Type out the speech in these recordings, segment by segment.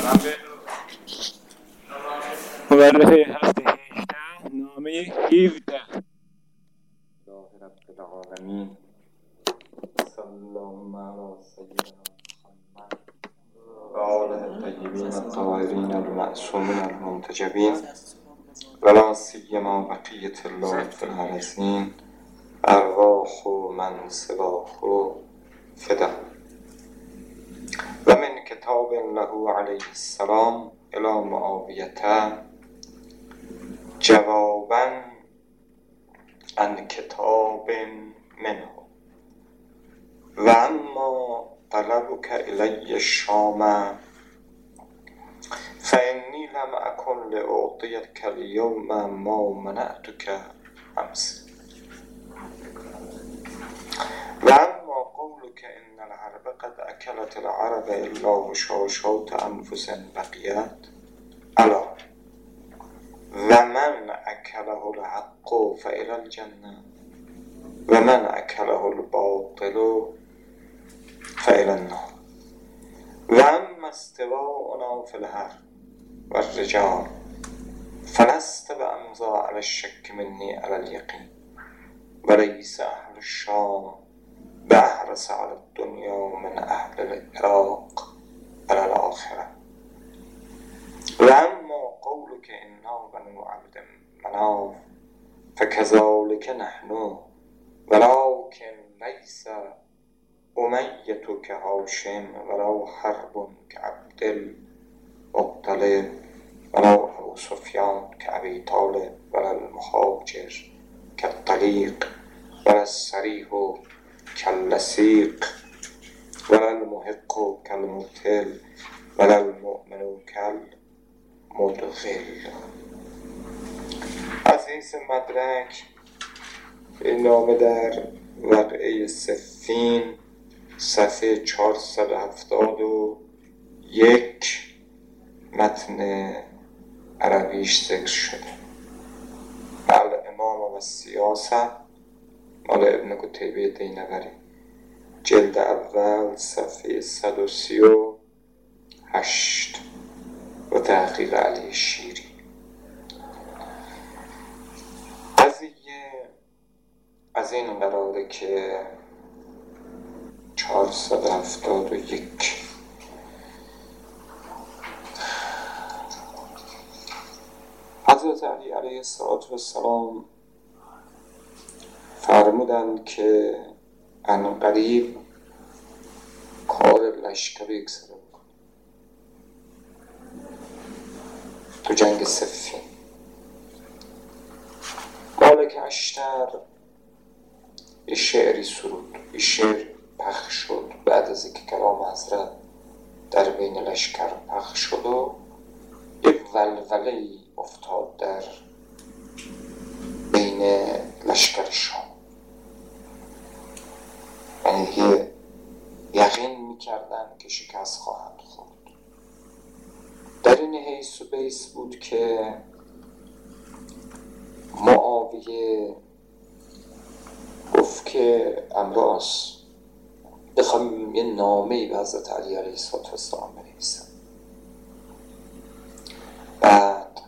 مورخ هفته 18 نامه 17. الله رب العالمین صلی الله علی سیدنا محمد و آله الطیبین الطاهرین المعصومین المنتجبین و لا سیما بقیة الله فی الارضین ارواح من سواه فدا. و من کتاب له علیه السلام الی معاویه جوابا عن کتاب منه و اما طلبک الی الشام فانی لم اکن لاعطیک الیوم ما منعتک امس و اما قولک ان الحرب قد اکلت العرب الا مشاشات انفس بقیت الا و من اکله الحق فإلی الجنه و من اکله الباطل فإلی النار و اما استواؤنا فی الحرب و الرجال فلست بأمضا علی الشک منی علی الیقین و لیس اهل الشام بأحرص علی الدنیا من اهل العراق علی الآخرة و اما قولک انا بنو عبد مناف فکذلک نحن ولکن لیس امیة کهاشم ولا حرب کعبد المطلب ولا ابو سفیان کابی طالب ولا المهاجر کالطلیق ولا الصریح کاللصیق ولا المحق کالمبطل ولا المؤمن کالمدخل. عزیز مدرک، این نامه در ورقه صفین صفحه 471 متن عربیش ذکر شده. الامام و سیاسه مال ابن قتیبه دینوری، جلد اول صفحه 138 و تحقیق علی شیری. قضیه از این قراره که 471 حضرت علی علیه السلام فرمودند که عنقریب کار لشکر یکسره بکنه تو جنگ صفین. مالک اشتر یه شعری سرود، یه شعر پخش شد بعد از اینکه کلام حضرت در بین لشکر پخش شد و یه ولوله‌ای افتاد در بین لشکر شام، یعنی یقین میکردن که شکست خواهند خورد. در این حیث و بیس بود که معاویه گفت که امراض بخوام یه نامه‌ای به حضرت علی علیه السلام بنویسم، بعد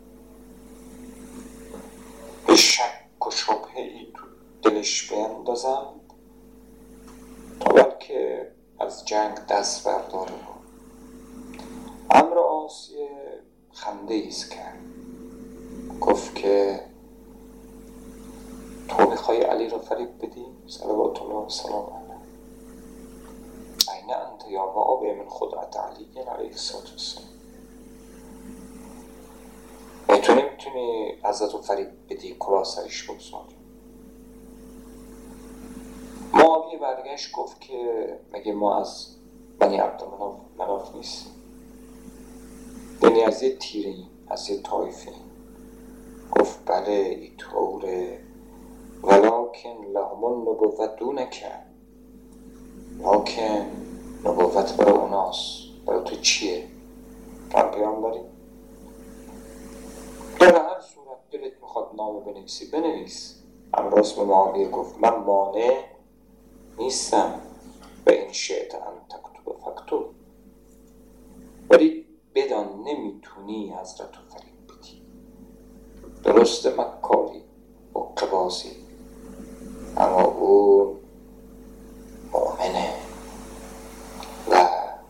به شک و شبهه‌ای تو دلش بیندازم تا بلکه از جنگ دست برداره. امراض یه خنده ایست کرد، گفت که تو میخوای علی را فریب بدی؟ صلوات الله و سلام علیه. این انت یا معاویه من خدعت علی علیه السلام. تو نمیتونی حضرت رو فریب بدی، کلاه سرش بگذاری. معاویه برگشت گفت که مگه ما از بنی عبد مناف نیستیم؟ یعنی از یه تیره‌ایم، از یه طایفه‌ایم. گفت بله اینطوره، ولکن لهم النبوة دونک، لکن نبوت برای اوناست، برای تو چیه؟ تو هم پیامبری. در هر صورت دلت میخواد نامه بنویسی بنویس. امراض به معاویه گفت من مانع نیستم و این شئت ان تکتب فاکتب، ولی به نی حضرت و فریب بدی. درست مکاری و قباسی، اما او مؤمنه و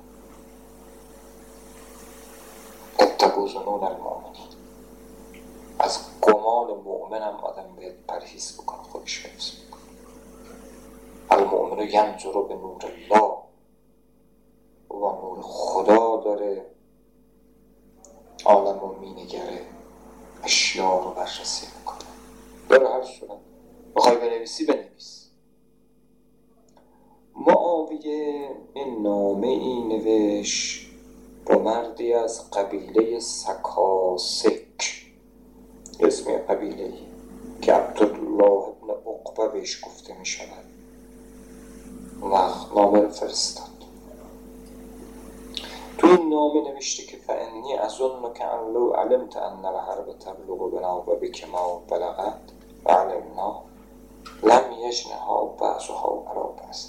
اتقوا ظنون المؤمنین. از گمان مؤمنم آدم باید پرهیز بکنه، خودش حفظ بکنه. المؤمن ینظر به نور الله، او با نور خدا داره عالم رو مینگره، اشیا رو بررسی میکنه. داره هر صورت بخوای بنویسی بنویس. معاویه این نامه ای نوشت با مردی از قبیله سکاسک، اسم قبیله که عبدالله ابن عقبه بهش گفته می شود. وقت نامه رو فرستاد. تو این نامه نوشته که فانی اظن که ان لو علمت ان الحرب تبلغ بنوبک ما بلغت و علمنا لم یجنها بعضها علی بعض.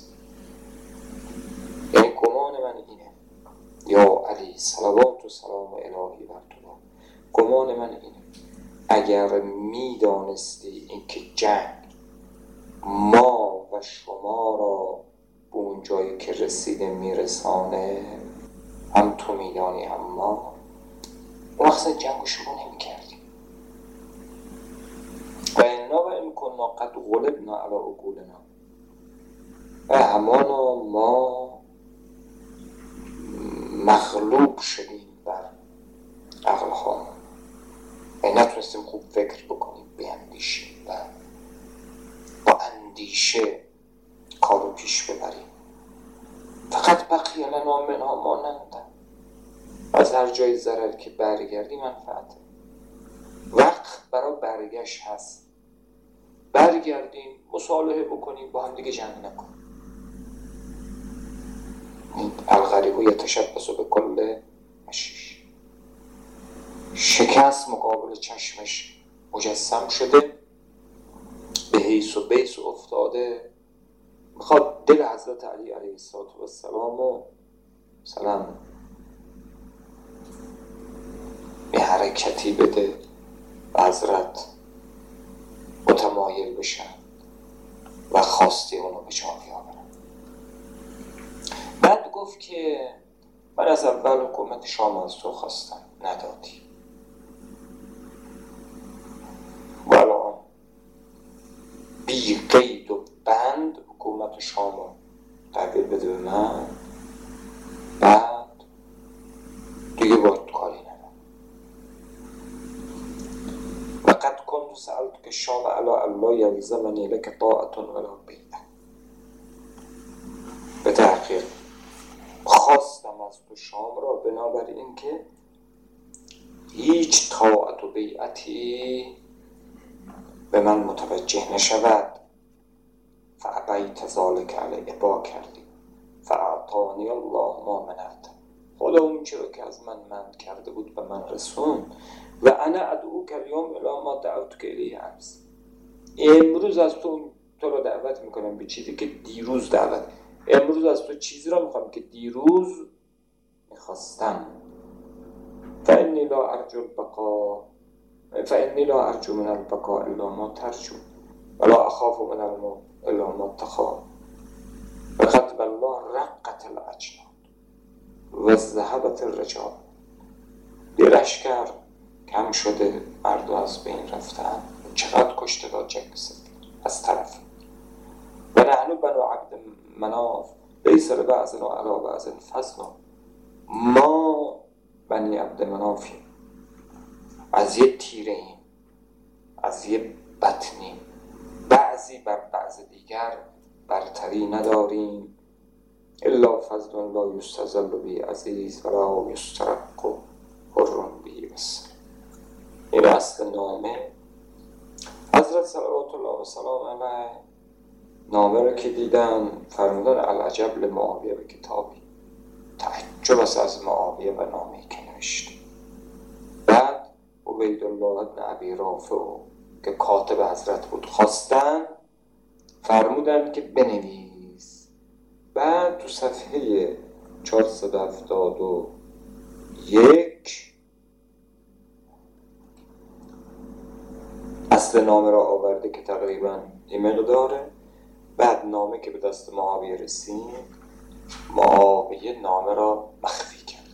یعنی گمان من اینه، یا علی صلوات و سلام الهی بر تو، گمان من اینه اگر میدانستی اینکه جنگ ما و شما را به اون جایی که رسیده میرسانه، هم تو میدانی هم ما، اون وقت جنگ رو شروع نمی کردیم. و انا و این کننا قد غلبنا علی عقولنا، و همانا ما مغلوب شدیم بر عقلها و نتونستیم خوب فکر بکنیم، بیندیشیم و با اندیشه کارو پیش ببریم. فقط بقی لنا منها ما نندم، از هر جای ضرر که برگردی منفعته. وقت برای برگشت هست، برگردیم مصالحه بکنیم، با هم دیگه جنگ نکنیم. الغریب یتشبث بکل مشیش، شکست مقابل چشمش مجسم شده، به حیث و بیس افتاده، میخواد دل حضرت علی علیه السلام و سلام به حرکتی بده و حضرت متمایل بشن و خواسته اونو به جا بیاورن. بعد گفت که من از اول حکومت شام از تو خواستم، ندادی، و الان بی قید و بند حکومت شام رو تحویل بده به من، بعد دیگه باید کاری ندارم. و قد کنت سألت که شام علا الله یلزمنی لک طاعة ولا بیعة. به تحقیق خواستم از تو شام را بنابراین که هیچ طاعت و بیعتی به من متوجه نشود. فابیت ذلک علی، ابا کردی. فاعطانی الله ما منعت، خدا اون چرا که از من منع کرده بود به من رسون. و انا ادعوک الیوم الی ما دعوتک الیه امس، امروز از تو را دعوت میکنم به چیزی که دیروز دعوت، امروز از تو چیزی را میخوام که دیروز میخواستم. فانی لا ارجو البقاء، فانی لا ارجو من البقاء الا ما ترجو ولا اخاف من الموت الا ما تخاف. وقد والله رقت الاجناد و ذهبت الرجال. یه لشکر کم شده، مردم از بین رفتن، چقدر کشته داد جنگ سفید از طرف. و نحن بنو عبد مناف لیس لبعضنا علی بعض فضل، ما بنی عبد منافیم، از یه تیرهیم، از یه بطنیم، بعضی بر بعض دیگر برتری نداریم. الا فضل لا یستظل به عزیز ولا یسترق حر به بس. این اصل نامه. حضرت صلوات الله و سلام علیه نامه رو که دیدن فرمودن العجب لمعاویه به کتابی، تعجب است از معاویه و نامه‌ای که نوشته. بعد عبیدالله ابن ابی رافع که کاتب حضرت بود خواستن، فرمودن که بنویس. بعد تو صفحه 471 نامه را آورده که تقریبا این مقداره. بعد نامه که به دست معاویه رسید، معاویه نامه را مخفی کرد.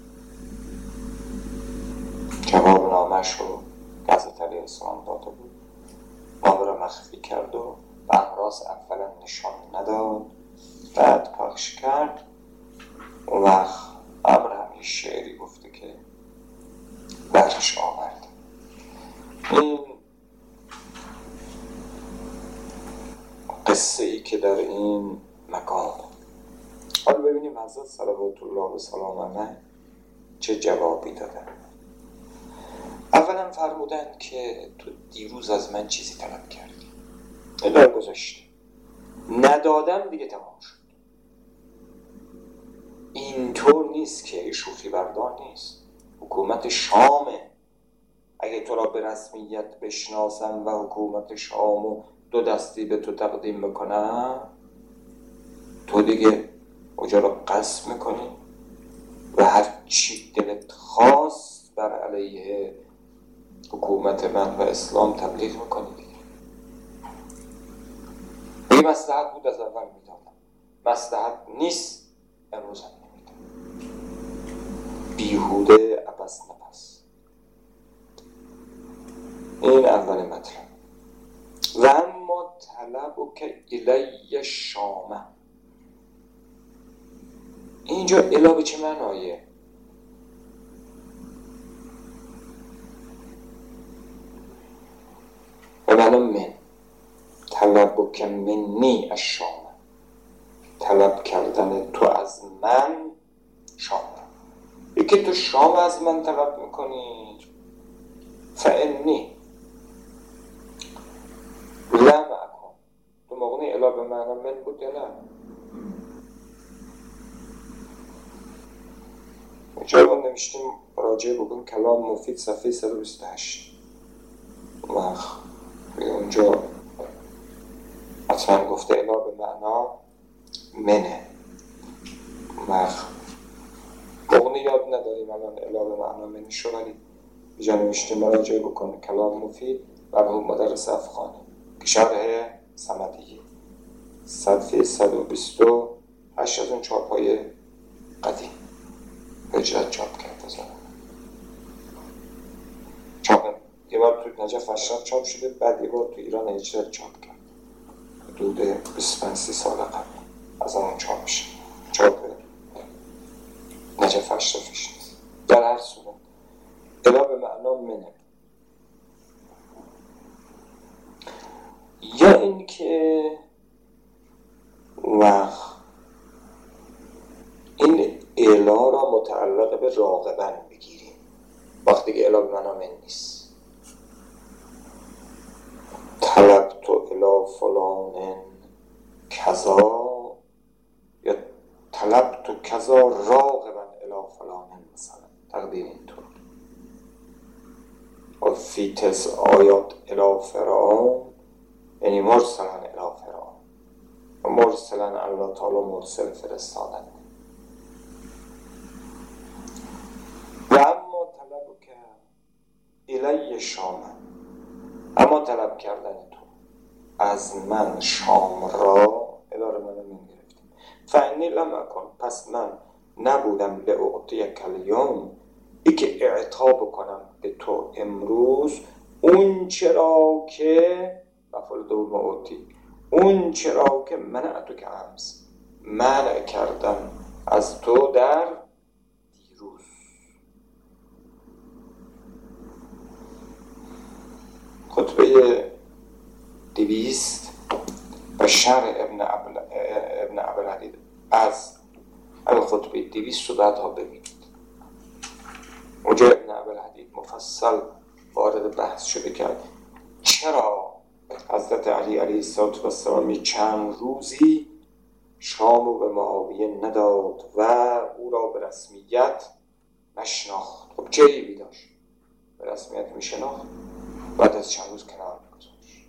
جواب نامش رو حضرت علیه السلام داده بود، نامه را مخفی کرد و بهراس اولا نشان نداد، بعد پخش کرد. اون وقت امر هم یه شعری گفته که برش آورد. این قصه ای که در این مقام. حالا ببینیم حضرت صلوات الله و سلام علیه چه جوابی دادن. اولا فرمودن که تو دیروز از من چیزی طلب کردی، ادار گذاشتی، ندادم دیگه تمام شد. اینطور نیست که شوخی بردار نیست. حکومت شامه. اگه تو را به رسمیت بشناسم و حکومت شامو دو دستی به تو تقدیم بکنم، تو دیگه اونجا را قصد میکنی و هر چی دلت خواست بر علیه حکومت من و اسلام تبلیغ میکنی دیگه. این مصلحت بود از اول میدادم، مصلحت نیست امروز هم نمیدم. بیهوده عبس نبس. این اول مطلب. و اما طلب که الی شامه، اینجا الا به چه معنایه؟ به معنی من. طلب که منی از شامه، طلب کردن تو از من شام را. یکی تو شام از من طلب میکنی، فعنی لم اکن. تو موقعی الا به معنی من بود یا نه؟ اینجا رو نوشتیم، راجعه بکن کلام مفید صفحه 128. اونجا حتما گفته الا به معنا منه. موقعی یاد نداریم الان الا به معنا منه شو، ولی اینجا نوشتیم راجعه بکن کلام مفید مرحوم مدرس افغانی که شرح صمدیه صفحه 128 از اون چاپ‌های قدیم هجرت چاپ کرد. یه بار تو نجف اشرف چاپ شده، بعد یه بار تو ایران هجرت چاپ کرد حدود 25 سال قبل از اون چاپ میشه. چاپ نجف اشرفش نیست. در هر صورت الا به معنا منه. یا این که این الا را متعلق به راغبن بگیریم وقتی که الا به معنا من نیست. طلبت الی فلان کذا یا طلبت کذا راغبا الی فلان مثلا، تقدیر اینطور. و فی تس آیات الی فرعون، یعنی مرسلا الی فرعون و مرسلا الله تعالی مرسل فرستادن. و اما طلب که الی شام، اما طلب کردن تو از من شام را اداره من گرفتیم. فعنی لم اکن، پس من نبودم لأعطی کلیوم، ای که اعطا بکنم به تو امروز اون چرا که مفعول دوم اعطی، اون چرا که منعتو که امس منع کردم از تو در دیروز. خطبه 200 و شرح ابن عبدالحدید از همین خطبه 200 رو بعدها ببینید. اونجا ابن عبدالحدید مفصل وارد بحث شده کرد چرا حضرت علی علیه السلام چند روزی شامو به معاویه نداد و او را به رسمیت نشناخت. خب چه عیبی داشت؟ به رسمیت میشناخت، بعد از چند روز کنار میگذاشت.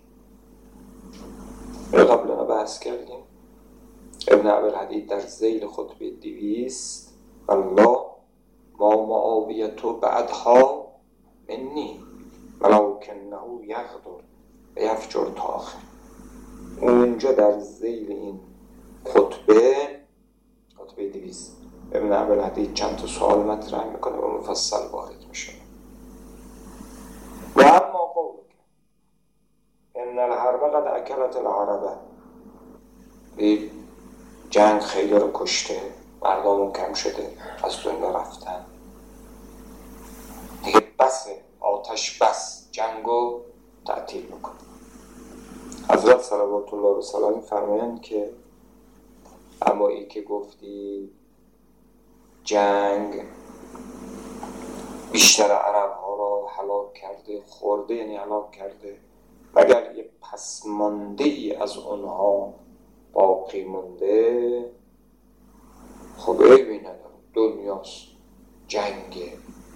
قبلا بحث کردیم ابن عبدالحدید در ذیل خطبه 200 الله ما معاویه تو بعدها منی ولکنه یغدر و یفجر تا آخر. اونجا در ذیل این خطبه 200 ابن عبدالحدید چند تا سوال مطرح میکنه و مفصل وارد میشه. و اما قولک ان الحرب قد اکلت العربه، جنگ خیلی رو کشته، مردم کم شده، از دنیا رفتن دیگه، بس آتش بس، جنگو تعطیل میکنه. حضرت صلوات الله علیه و سلم فرمایند که اما ای که گفتی جنگ بیشتر عرب ها را هلاک کرده، خورده یعنی هلاک کرده، مگر یه پسمانده ای از اونها باقی مونده. خب عیبی نداره، دنیاست، جنگه،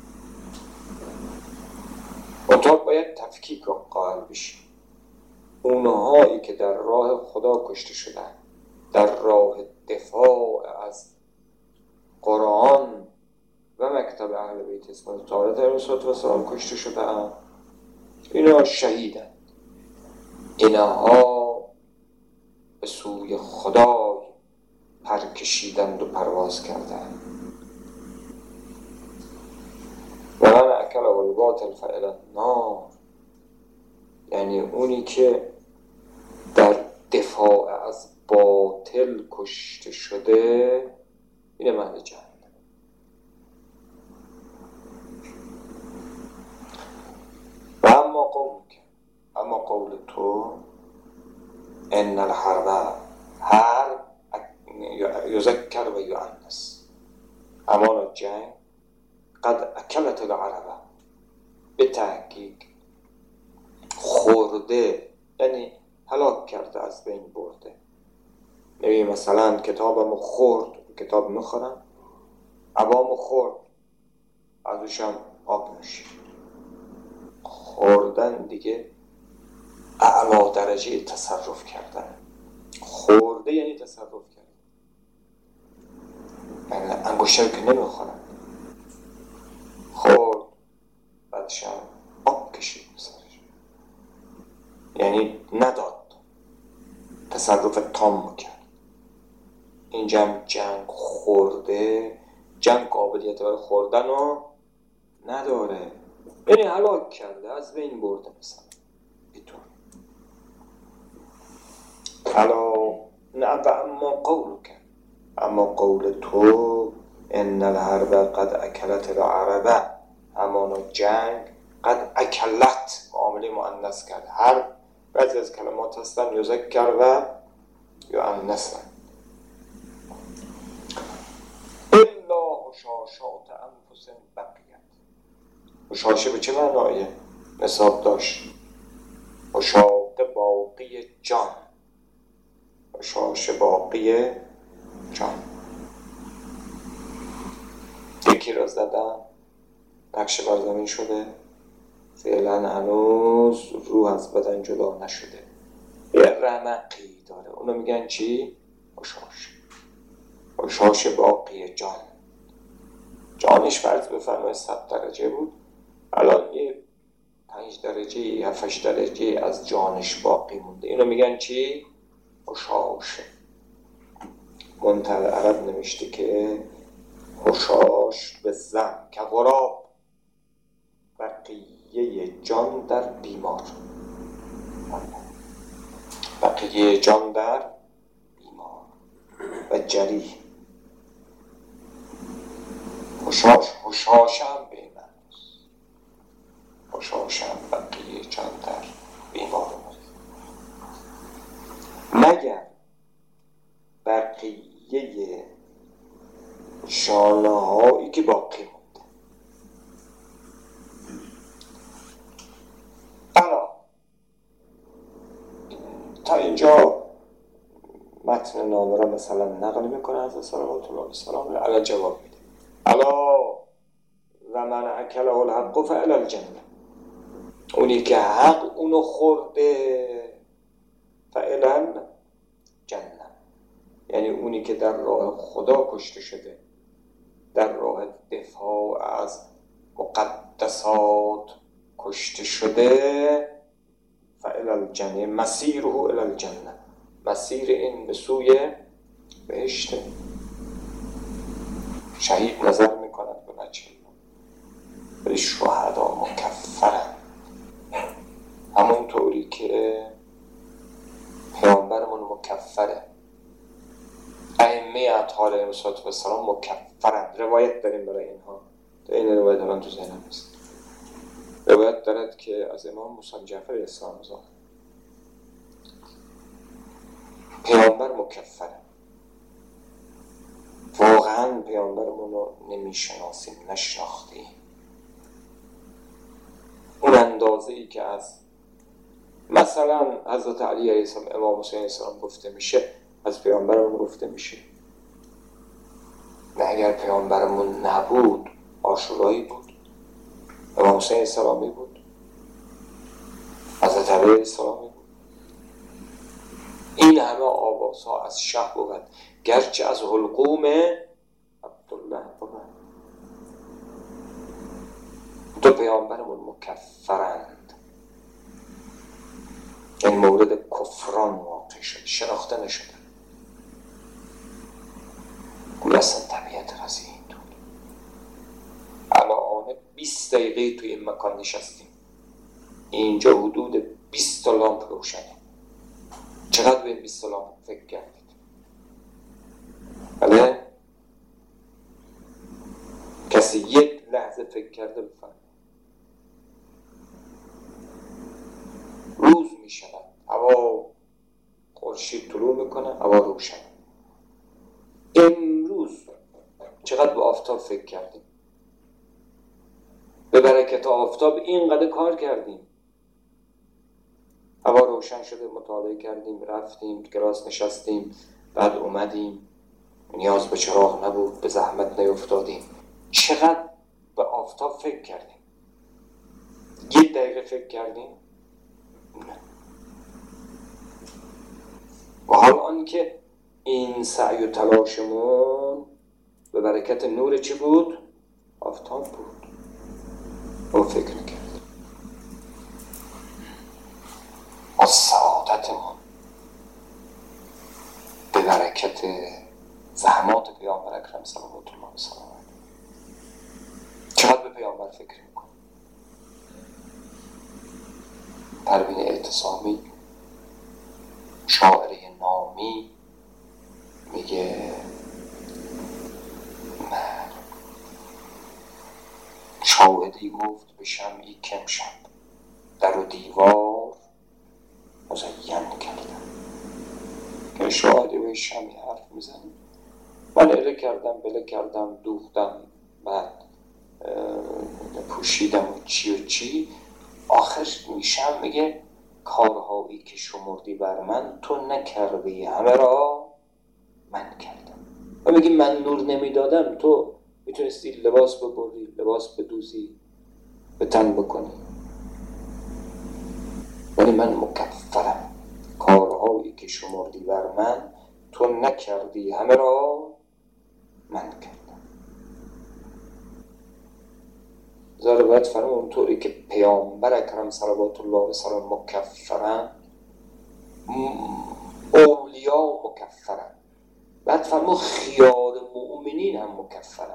منطقه باید تفکیک قائل بشی. اونهایی که در راه خدا کشته شدن، در راه دفاع از قرآن و مکتب اهل بیت اسماعیل طاهر علیه السلام کشته شدن، اینا شهیدن، اینها به سوی خدای پر کشیدند و پرواز کردند. و من اکل الباطل فالی النار، یعنی اونی که در دفاع از باطل کشته شده، این معنی جهنم. و اما قول تو ان الحرب، حرب یذکر و یؤنث، اما جنگ قد اکلت العربه، به تحقیق خورده یعنی هلاک کرده، از بین برده. نمی مثلا کتابمو خورد، کتاب میخورم، عبامو خورد، ازشم آب میشه. خوردن دیگه اعلی درجه تصرف کردن. خورده یعنی تصرف کردن، یعنی انگشتر که نمیخورن، خورد بعدشم آب کشید سرش، یعنی نداد، تصرف تام کرد. اینجا جنگ خورده، جنگ قابلیت برای خوردن رو نداره، یعنی هلاک کرده، از بین برده. مثلا اینطور. حالا نه، اما قول کرد، اما قول تو ان الحرب قد اکلت العربه، همانا جنگ قد اکلت، معامله مؤنث کرد. هر بعضی از کلمات هستن یذکر و یؤنث، الا حشاشات انفس بقیت. حشاشه به چه معنایه؟ نصاب داشت. حشاق باقی جان، حشاشه باقی جان. یکی را زدن، نقش بر زمین شده، فعلا هنوز روح از بدن جدا نشده، یه رمقی داره، اونو میگن چی؟ حشاشه. حشاشه باقی جان، جانش فرض بفرمایید 100 درجه بود، الان یه 5 درجه 7 درجه از جانش باقی مونده، اینو میگن چی؟ حشاشه. منتهی عرب نوشته که حشاش به زن که غراب، بقیه جان در بیمار، بقیه جان در بیمار و جریح. حشاش هم به این معناست، حشاش هم بقیه جان در بیمار، مگر بقیه شانه هایی که باقی مونده. تا اینجا متن نامه را مثلا نقل میکنه از صلوات الله علیه السلام، علی جواب میده الا و من اکله الحق فالی الجنه، اونی که حق اونو خورده، فالی الجنه، یعنی اونی که در راه خدا کشته شده، در راه دفاع از مقدسات کشته شده، فالی الی الجنه، مسیره الی الجنه، مسیر این به سوی بهشته. شهید نظر میکند به بچه، ولی شهدا مکفرن. همونطوری که پیامبرمون مکفره، ائمه اطهار علیهم السلام مکفرن. روایت داریم برای اینها، این روایت من تو ذهنم نیست. روایت دارد که از امام موسی جعفر علیه السلام پیامبر مکفره. واقعا پیامبرمون رو نمیشناسیم، نشناختیم. اون اندازه ای که از مثلا حضرت علی علیه السلام، امام حسین علیه السلام گفته میشه، از پیامبرمون گفته میشه. نه اگر پیامبرمون نبود عاشورایی بود، امام حسین السلامی بود، حضرت علی السلامی بود. این همه آوازها از شه بود، گرچه از حلقوم عبدالله بود. دو پیامبرمون مکفرند. این مورد کفران واقع شد، شناخته نشده. گویا اصلا طبیعت قضیه این بود. الان 20 دقیقه توی این مکان نشستیم، اینجا حدود 20 لامپ روشنه. چقدر به این 20 لامپ فکر کردید؟ بله؟ کسی یک لحظه فکر کرده بفرمایید. روز می شود، هوا خورشید طلوع میکنه، هوا روشن. امروز چقدر به آفتاب فکر کردیم؟ به برکت آفتاب اینقدر کار کردیم. هوا روشن شده، مطالعه کردیم، رفتیم کلاس نشستیم، بعد اومدیم، نیاز به چراغ نبود، به زحمت نیفتادیم. چقدر به آفتاب فکر کردیم؟ 1 دقیقه فکر کردیم؟ نه. و حال آن که این سعی و تلاشمون به برکت نور چی بود؟ آفتاب بود. ما فکر نکردیم. و سعادتمون به برکت زحمات پیامبر اکرم صلوات الله علیه و آله. چقدر به پیامبر فکر میکنیم؟ پروین اعتصامی، شاعر نامی، میگه شاهدی گفت به شمعی کم شب، در و دیوار مزین کردم. که شاهدی به شمعی حرف میزنی، من اله کردم بله کردم، دوختم، بعد پوشیدم و چی. آخرش میشم میگه کارهایی که شمردی بر من تو نکردی، همه را من کردم. و میگی من نور نمیدادم، تو میتونستی لباس ببری، لباس بدوزی، به تن بکنی، ولی من مکفرم. کارهایی که شمردی بر من تو نکردی، همه را من کردم. ضرورت فرمون اونطوری که پیامبر اکرم صلوات الله علیه و سلام مکفرن، اولیا مکفرن. بعد فرمون خیار مؤمنین هم مکفرن.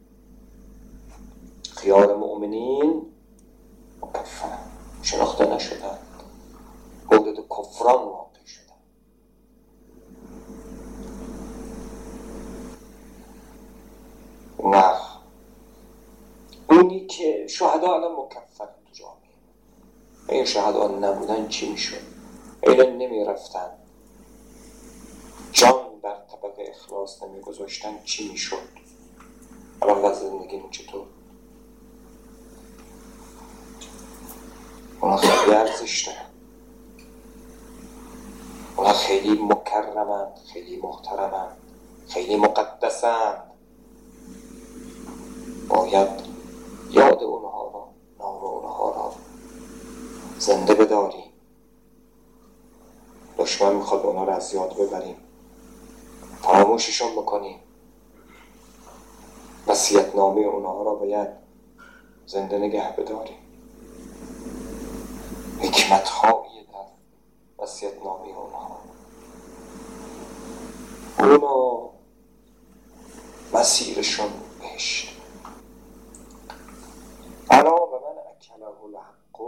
خیار مؤمنین مکفرن، شناخته نشدن، مورد کفران واقع شدن. نه، اونی که شهدا الان مکفرن تو جامعه، این شهدا نبودن چی میشد؟ اینا نمی رفتن جان بر طبق اخلاص نمی گذاشتن چی میشد؟ الان وضع زندگی چطور؟ اونا خیلی ارزش دارن، اونا خیلی مکرمند، خیلی محترمند، خیلی مقدسند. باید یاد اونها را، نام اونها را زنده بداریم. دشمن میخواد اونها را از یاد ببریم، فراموششون بکنیم. وصیت‌نامه اونها را باید زنده نگه بداریم. حکمت‌هایی در وصیت‌نامه اونها. اونا مسیرشون بهشت. الا به من اکله الحق،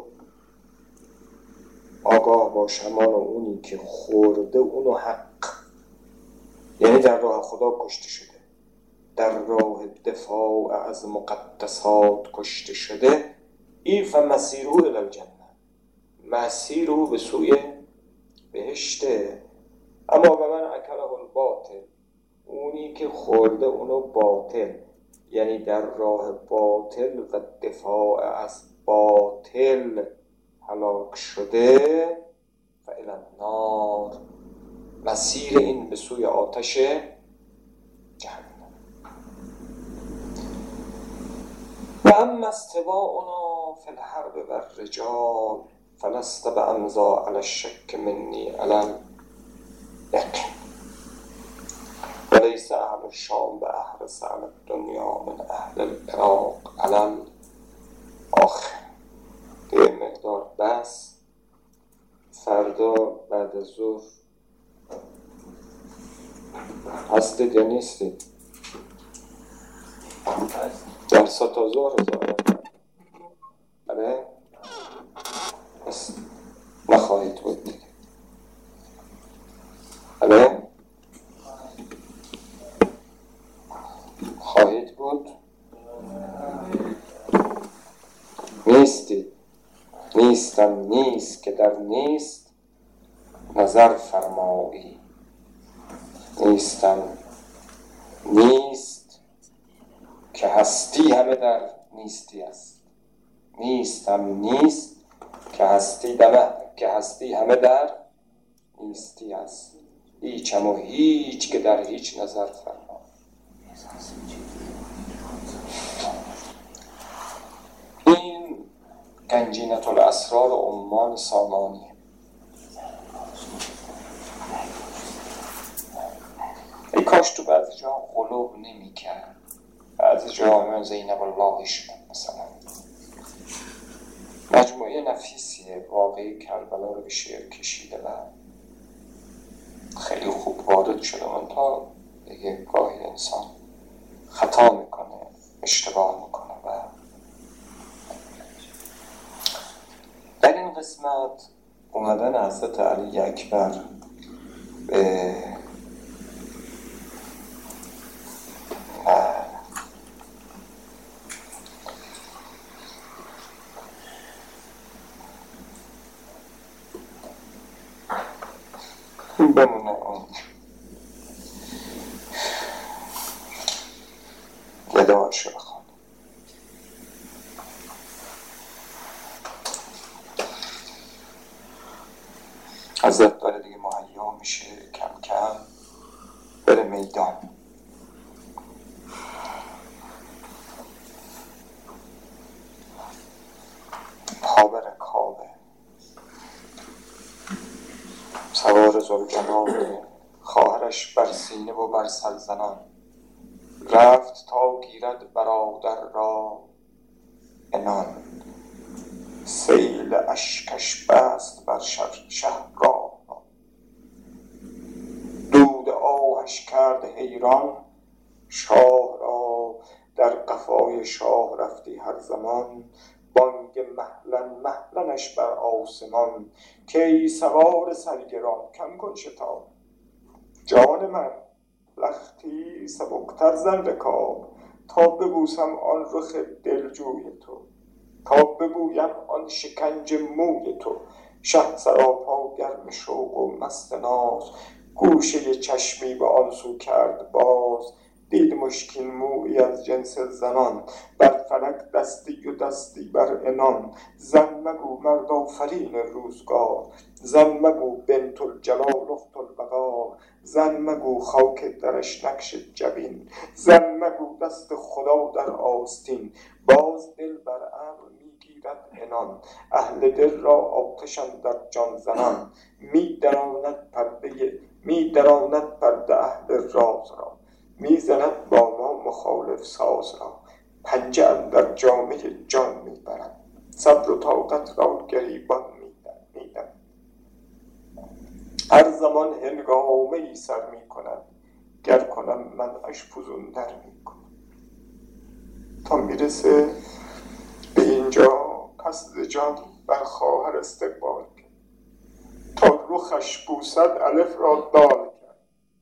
آگاه باش همان اونی که خورده اونو حق، یعنی در راه خدا کشته شده، در راه دفاع از مقدسات کشته شده. این فمسیره الی الجنه، مسیر او به سوی بهشته. اما به من اکله الباطل، اونی که خورده اونو باطل، یعنی در راه باطل و دفاع از باطل هلاک شده، فالی النار، مسیر این به سوی آتش جهنم. و اما استواؤنا فی الحرب و الرجال فلست بامضا علی الشک منی علی الیقین ولیس اهل الشام باحرص علی الدنیا من اهل العراق علی الاخر. یه مقدار بس، فردا بعد از ظهر هستید یا نیستید؟ درسا تا ظهر آره؟ بس نخواهید بود دیگه. آره؟ خواهید بود؟ نیستید؟ نیستم نیست که در نیست نظر فرمایی. نیستم نیست که هستی همه در نیستی است. نیستم نیست که هستی همه در نیستی است. هیچم و هیچ که در هیچ نظر فرما. این گنجینة الاسرار عمان سامانی. ای کاش تو بعضی جا غلو نمی کرد، بعضی جا همون زینب الله شد مثلا. مجموعه نفیسیه، واقعی کربلا رو به شعر کشیده و خیلی خوب وارد شده. من تا دیگه گاهی انسان خطا میکنه، اشتباه میکنه و در این قسمت اومدن حضرت علی اکبر به بمونه اون نداش رو بخواد. حضرت داره دیگه مهیا میشه کم کم بره میدان. پا بره کابه، سوار ذوالجلال، خواهرش بر سینه و بر سرزنان. رفت تا گیرد برادر را عنان، سیل اشکش بست بر شهر را. دود آهش کرد حیران شاه را، در قفای شاه رفتی هر زمان. بانگ مهلنش بر آسمان، که ای سوار سرگران کم کن شتاب. جان من لختی سبکتر زن رکاب، تا ببوسم آن رخ دلجوی تو، تا بگویم آن شکنج موی تو. شه سراپا گرم شوق و مست ناز، گوشه چشمی به آن سو کرد باز. دید مشکین مویی از جنس زنان، بر فلک دستی و دستی بر عنان. زن مگو مرد آفرین روزگار، زن مگو بنت الجلال اخت الوقار. زن مگو خاک درش نقش جبین، زن مگو دست خدا در آستین. باز دل بر ابر میگیرد عنان، اهل دل را آتش اندر جان زنان. میدراند پرده اهل راز را، میزند با ما مخالف ساز را. پنجه اندر جامه جان میبرد، صبر و طاقت را گریبان میدم. هر زمان هنگامه ای سر می کند، گر کنم من اشپزون در می کنم. تا میرسه به اینجا پس ز جان بر خواهر استقبال کرد، تا رخش بوسد الف را دال کرد.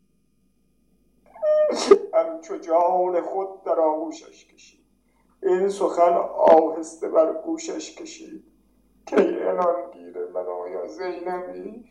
همچو جان خود در آغوشش کشید، این سخن آهسته بر گوشش کشید. کی عنان گیر من آیا زینبی،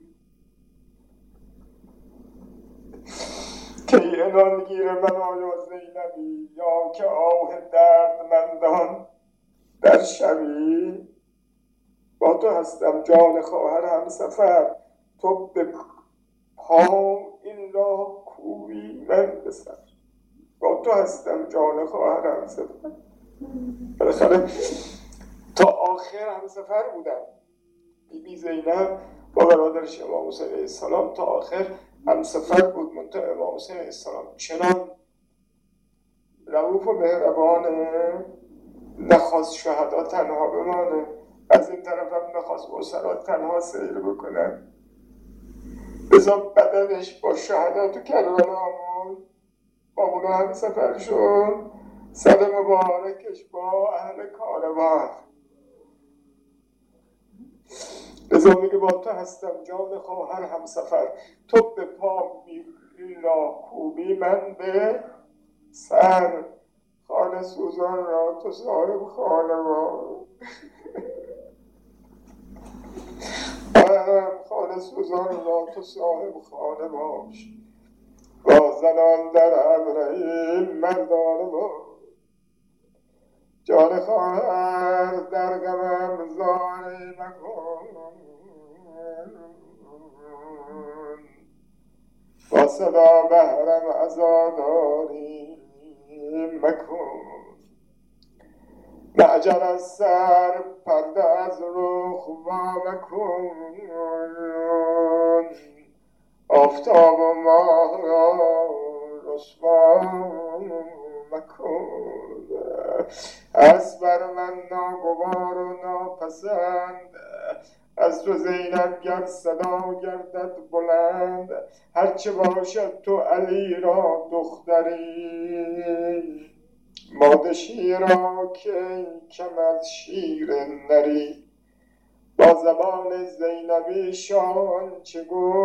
کی عنان گیر من آیا زینبی، یا که آه دردمندان در شبی. با تو هستم جان خواهر همسفر، تو به پام این را کوبی من به سر. با تو هستم جان خواهر همسفر. بالاخره تا آخر همسفر بودن. بی زینب با برادرش امام حسین علیه السلام تا آخر همسفر بود. منتها امام حسین علیه السلام چنان رؤوف و مهربانه، نخواست شهدا تنها بمانه، از این طرف هم نخواست اسرا تنها سیر بکنه، بذار بدنش با شهدا تو کربلا با اونا هم سفر شد، سر مبارکش با اهل کاروان. لذا میگه با تو هستم جان خواهر همسفر، تو به پا میری را کوبی من به سر. خانه سوزان را تو صاحب خانه باش، خانه سوزان را تو صاحب خانه باش، با زنان در ابرهیم مردانه باش. جان خواهر در غمم زاری مکن، با صدا بهرم عزاداری مکن. معجر از سر پرده از رخ وا مکن، آفتاب و ماه را رسوا مکن. از بر من ناگوار و ناپسند، از تو زینب گر صدا گردد بلند. هرچه باشد تو علی را دختری، ماده شیرا که کم از شیر نری. با زبان زینبی شان چه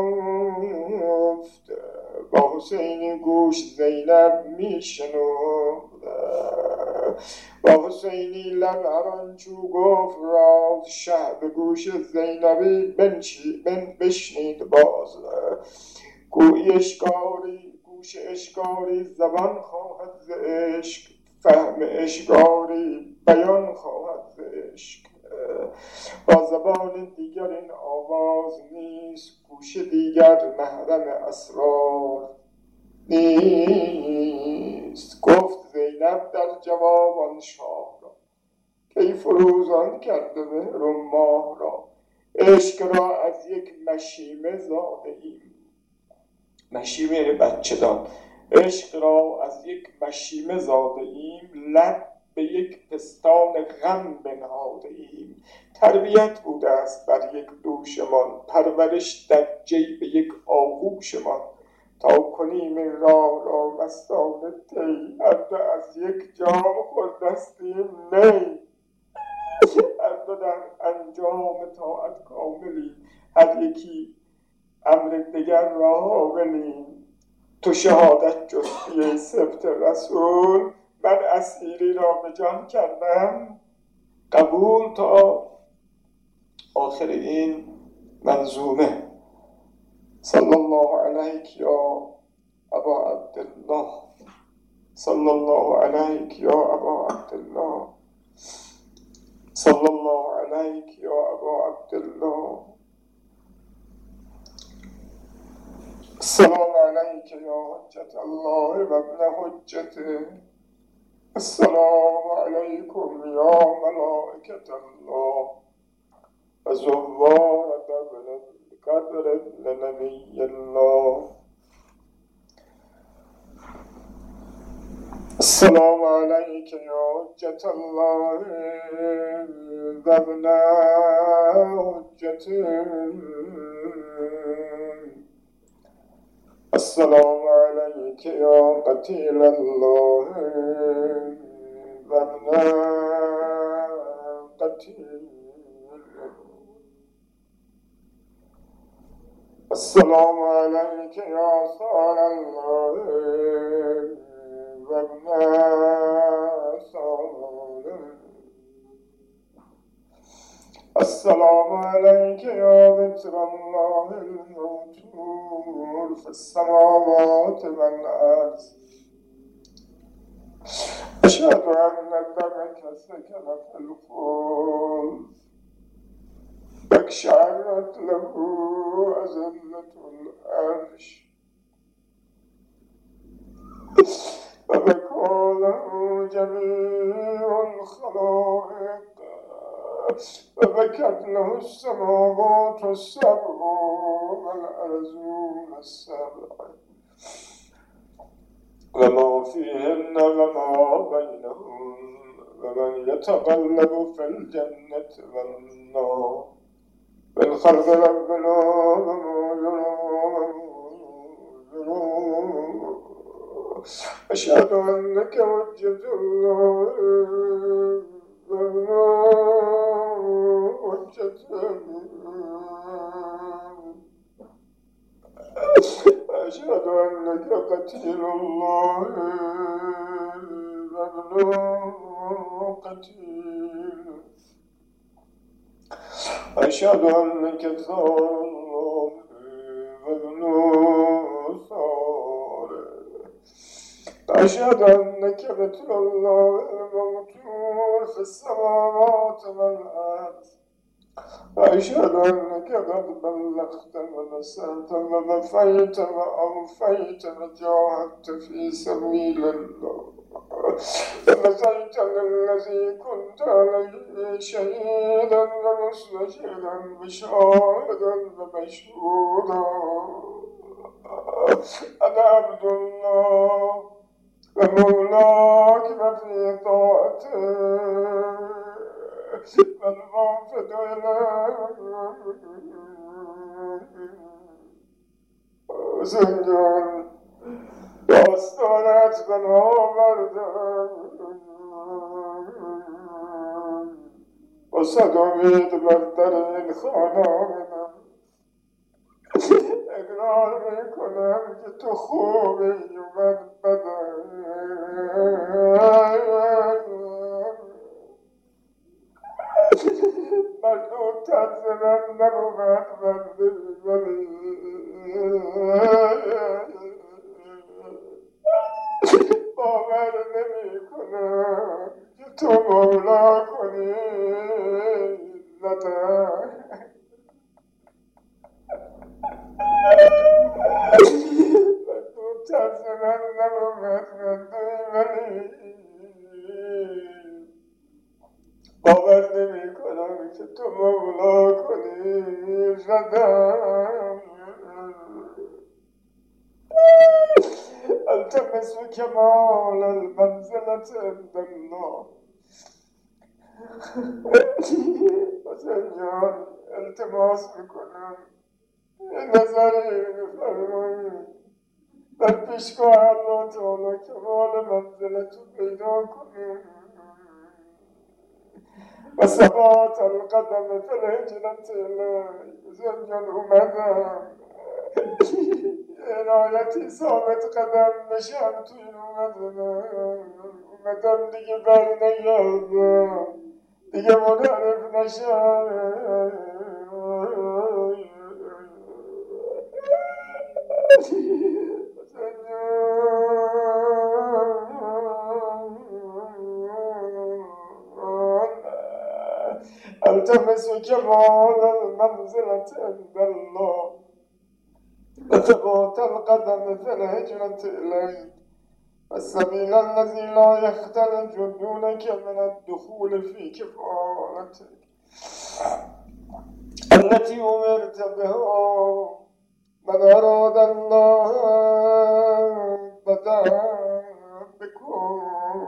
گفت، با حسینی گوش زینب می شنود. با حسینی لب هر آنچو گفت راز، شه به گوش زینبی بشنید باز. گویی اشکاری گوش اشکاری زبان خواهد ز عشق، فهم اشکاری بیان خواهد ز عشق. با زبان دیگر این آواز نیست، گوش دیگر محرم اسرار نیست. گفت زینب در جواب آن شاه را، کی فروزان کرده مهر و ماه را. عشق را از یک مشیمه زاده ایم، مشیمه یعنی بچه دان. عشق را از یک مشیمه زاده ایم، لب به یک پستان غم بنهاده ایم. تربیت بوده است بر یک دوشمان، پرورش در جیب یک آغوشمان. تا کنیم این راه را مستانه طی، حتی از یک جام خوردستیم می. هر دو در انجام طاعت کاملی، هر یکی امر دگر را حاملیم. تو شهادت جستی ای سبط رسول، من اسیری را به جان کردم قبول. تا آخر این منظومه. صلی الله علیک یا ابا عبدالله، صلی الله علیک یا ابا عبدالله، صلی الله علیک یا ابا عبدالله. السلام علیک یا حجت الله و ابن حجته، السلام علیکم یا ملائکت الله و زوار قدر لنبی الله. السلام علیک یا حجت الله و ابن حجته، السلام عليك يا قتيل الله وابن قتيل. السلام عليك يا صال الله وابن صال. السلام عليك يا بتر الله الموتور في السماوات والأرض. أشهد أن دمك سكن في القلب فاقشعرت له أزلة العرش فبكى له جميع الخلائق فبكت له السماوات السبع والأرضون السبع وما فيهن وما بينهن ومن يتقلب في الجنة والنار من خلق ربنا وما يرى. أشهد أنك وجه الله أشهد أنك قتيل الله وابن قتيل. أشهد أنك ثار الله وابن ثار. أشهد أنك بتر الله الموتور في السماوات والأرض. أشهد أنك قد بلغت ونصرت ووفيت وأوفيت وجاهدت في سبيل الله ونصرت للذي كنت عليه شهيدا ومستشهدا بشاهدا ومشهودا. أنا عبد الله ومولاك وفي طاعته والوافد إليه زنجان واستانت من آوردن وصد امید بر در این خانه آمدم. اقرار میکنم که تو خوبی و من بدم. مردم طرز من نبود ولی باور نمی کنم که تو مولا کنی ندم. مردم طرز من نبود ولی باور نمی کنم که تو مولا کنی ندم. التمس كمال المنزلة عند الله. حسین التماس میکنم نظری فرمایید در پیشگاه الله تعالی کمال منزلت رو پیدا کنیم و ثبات القدم فی الهجرة الیه. حسین اومدم عنایتی ثابت قدم بشم توی اومدم دیگه بر نگردم دیگه منحرف نشم. التمس كمال المنزلة عند الله وثبات القدم في الهجرة إليه والسبيل الذي لا يختلج دونك من الدخول في كفالتك التي أمرت بها. من أراد الله بدأ بكم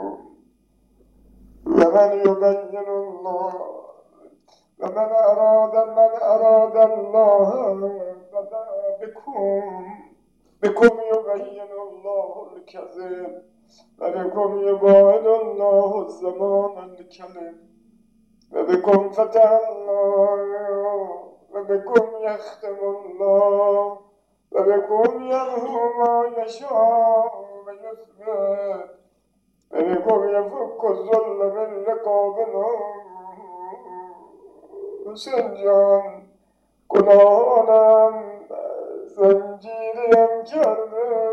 ومن يبين الله ومن أراد الله بدأ بكم بكم يبين الله الكذب وبكم يبعد الله الزمان الكلم وبكم فتح الله وبكم يختم الله وبكم يمحو ما يشاء ويثبت وبكم يفك الظل من رقابنا سنجان گناهانم زنجیریم کرده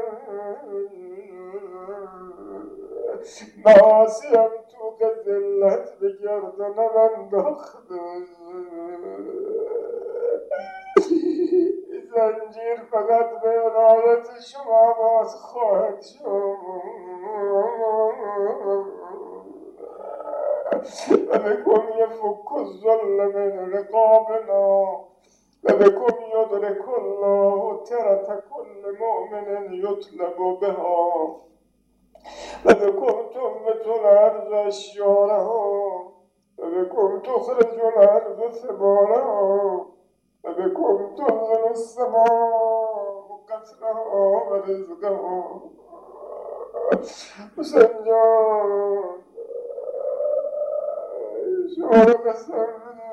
معاصیم تو ذلت به گردنم انداخته زنجیر فقط به عنایت شما باز خواهد شد وبكم يفك الظل من رقابنا وبكم يدرك الله ترة كل مؤمن يطلب بها وبكم تنبت الأرض أشجارها وبكم تخرج الأرض ثمارها وبكم تنزل السماء قطرها ورزقها حسین جان شما رو قسم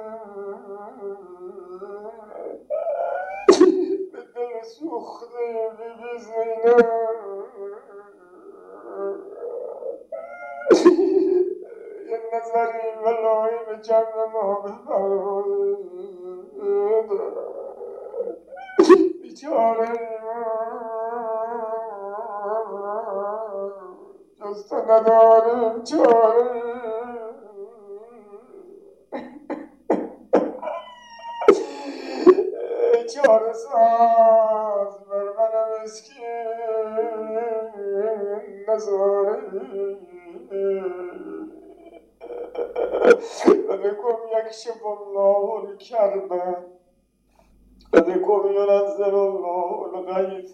به دل سوخته بیبی زینب یه نظری ولایی به جمع ما بفرمایید بیچاره جز تو نداریم چاره چاره ساز بر من مسکین نزاری وبكم يكشف الله الكرب وبكم ينزل الله الغيث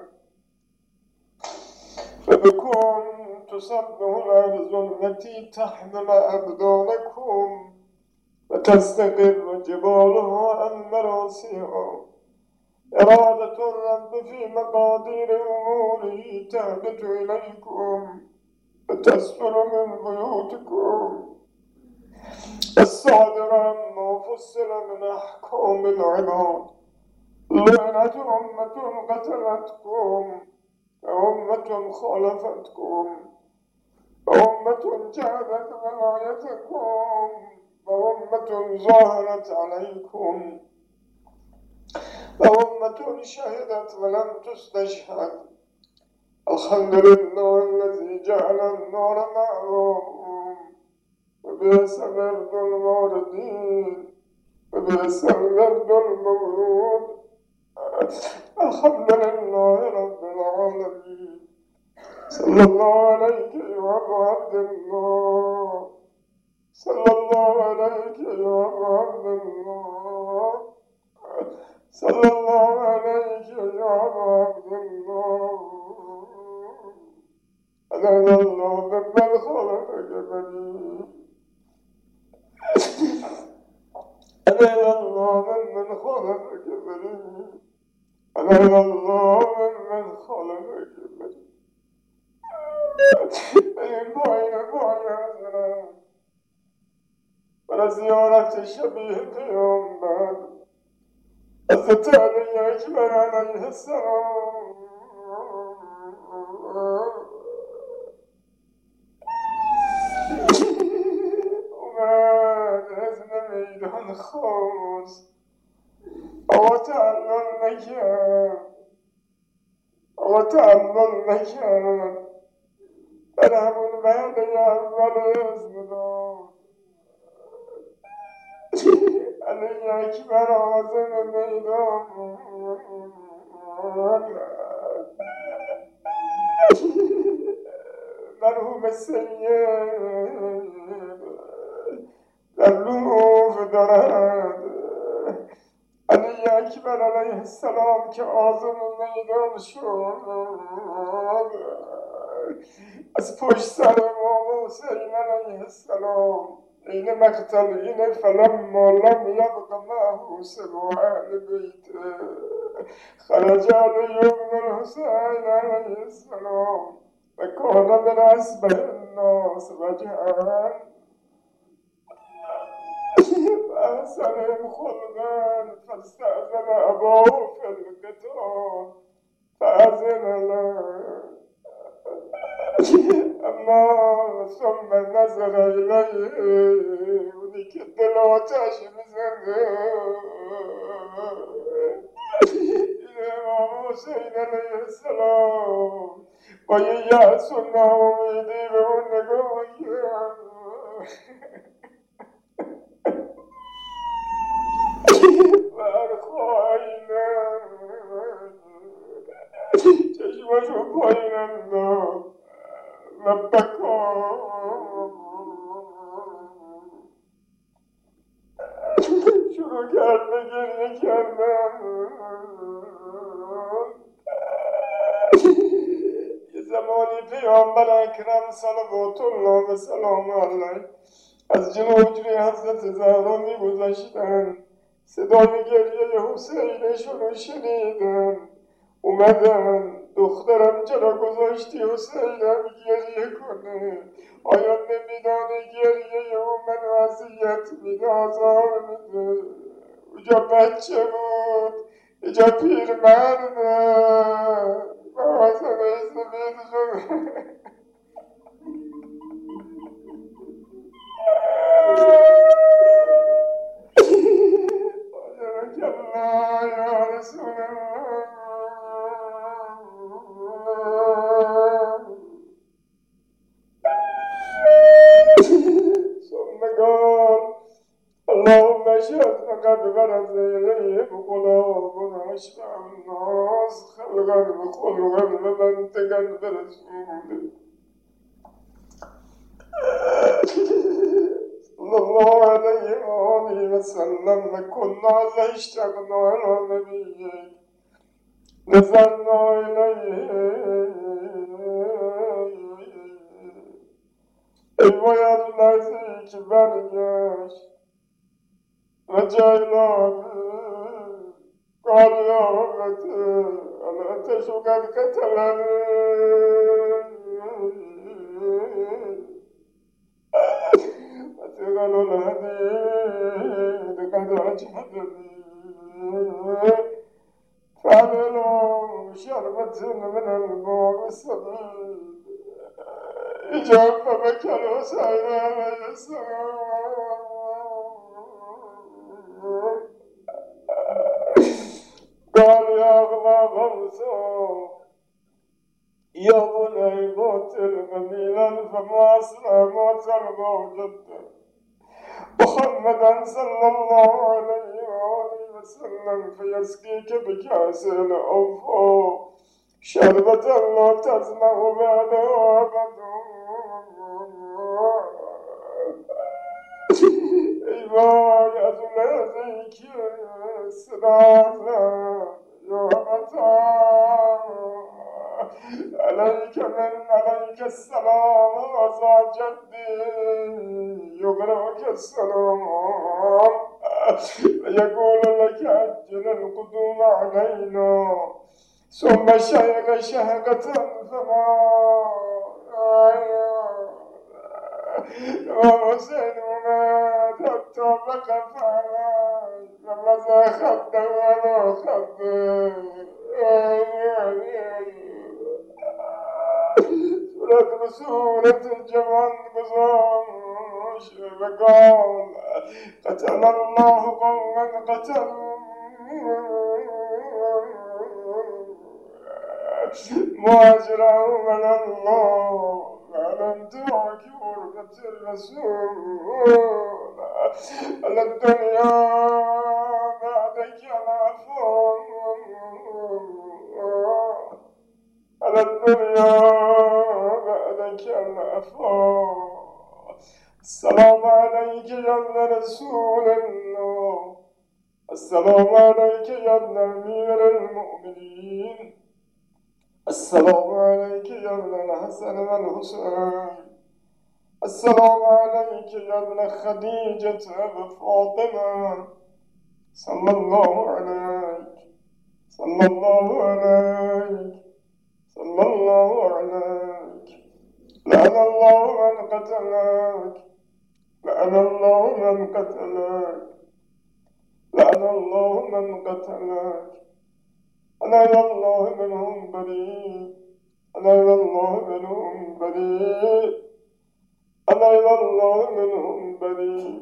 وبكم تسبح الأرض التي تحمل أبدانكم وتستقر جبالها عن مراسيها إرادة الرب في مقادير أموره تهبط إليكم وتسفر من بيوتكم الصادر ما فصل من أحكام العباد لعنة أمة قتلتكم وأمة خالفتكم وأمة جهدت ولايتكم وأمة ظاهرت عليكم وأمة شهدت ولم تستشهد الحمد لله الذي جعل النار معهم وبئس ورد الواردين وبئس الورد المورود الحمد لله رب العالمين صلى الله عليك يا أبو عبد الله صلى الله عليك يا أبو عبد الله صلى الله عليك يا أبو عبد الله أنا الله ممن خلقك بني أنا الله ممن خلقك بني أنا الله ممن خلقك بني این پایین حضرت برای زیارت شبیه پیامبر حضرت علی اکبر علیه السلام اومد از میدان خواست آقا تعلل نکرد در همون وعده اول اسم داد علی اکبر عازم میدان مرحوم سید در لوف دارد علی اکبر علیه السلام که عازم میدان شد از پشت سر امام حسین علیه السلام این مقتل این فلما لم یبق معه سوى اهل بیته خرج عليهم الحسين عليه السلام وكان من أسبح الناس وجها فأحسن خلقا فاستأذن أبوه في القتال فأذن له أما ثم نظر إليه ونكد الوتاش بزنه إلى إمام حسين عليه السلام ويأسنا ويديبه النقوية وأرخى عينا چشمشو پایین انداخت و بکا شروع کرد به گریه کردن. یه زمانی پیامبر اکرم صلوات الله و سلام علیه از جلو حجره حضرت زهرا می‌گذشتند. صدای گریه حسینشون رو شنیدن، اومدن دخترم چرا گذاشتی حسینم گریه کنه؟ آیا نمیدانی گریه او منو اذیت میده، آزار میده؟ اونجا بچه بود، اینجا پیرمرده و حسن سفید شده. الله یا رسول الله. ثم قال اللهم اشهد فقد برز اليهم قلوبنا اشبع الناس خلقا وخلقا ومنطقا برسوله صلى الله عليه وآله وسلم وكنا إذا اشتقنا إلى نبيك نزلنا إليه. ای باید لحظه‌ای که برگشت و جیلان قال یا امتی الاتش قد قتلنی وثقل الحديد قد أجهدني فعملوا شربة من الماء السبيل إجاب فبكى الحسين عليه السلام قال يا غلام موسى يا بني قاتل قليلا فما أسرى موت الموجد محمدا صلى الله عليه وآله وسلم فيسقيك بكأس الأوفى شربة لا تزمع بعدها أبدا. ای وای از اون لحظه‌ای که صدات یا متا عليك عليك السلام وعلى جدي يقرأك السلام ويقول لك أجل القدوم علينا ثم شهق شهقة فما وحسين ومات حتى وقف علي فماذا خد ولا خد سورة الجمال قصاش وقال قتل الله قوما قتلوا مهاجرهم على الله وعلى دعك غربة الرسول على الدنيا بعدك العفو على الدنيا بعدك العفو. السلام عليك يا ابن رسول الله، السلام عليك يا ابن أمير المؤمنين، السلام عليك يا ابن الحسن والحسين، السلام عليك يا ابن خديجة وفاطمة صلى الله عليك، صلى الله عليك صلى الله عليك لعن الله من قتلك لعن الله من قتلك لعن الله من قتلك أنا إلى الله منهم بريء أنا إلى الله منهم بريء أنا إلى الله منهم بريء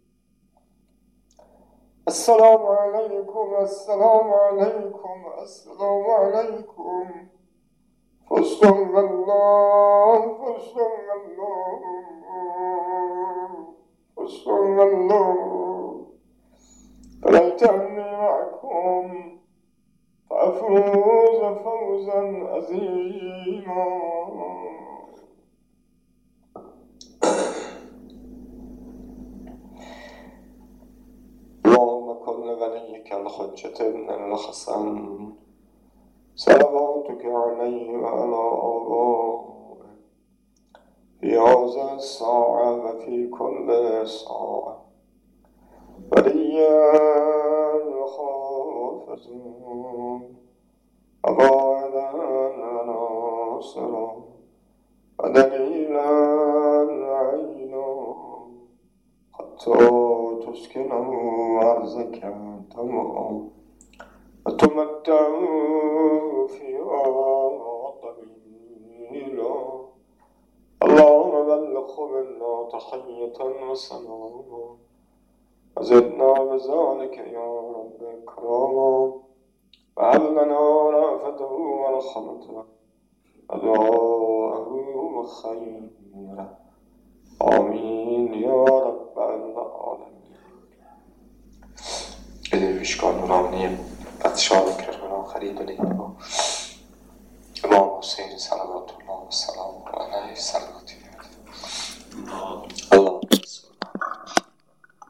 السلام عليكم السلام عليكم السلام عليكم فاستغفر الله فاستغفر الله فاستغفر الله فليت أني معكم فأفوز فوزا عظيما. اللهم كن لوليك الحجة ابن الحسن صلواتك عليه وعلى آبائه في هذه الساعة وفي كل ساعة وليا وحافظا وقائدا وناصرا ودليلا عينا حتى تسكنه أرضك طمعا وتمتعوا فيها طويلا. اللهم بلغ منا تحية وسلاما وزدنا بذلك يا رب كراما وهب لنا رأفته ورحمته ودعاءه خيرا آمین یا رب العالمین. به پیشگاه نورانی پادشاه کربلا خرید و با امام حسین صلوات الله و سلام علیه